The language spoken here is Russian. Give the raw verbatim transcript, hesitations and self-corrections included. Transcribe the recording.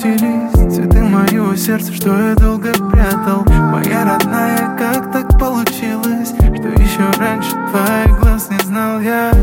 распустились цветы моего сердца, что я долго прятал. Моя родная, как так получилось, что еще раньше твоих глаз не знал я?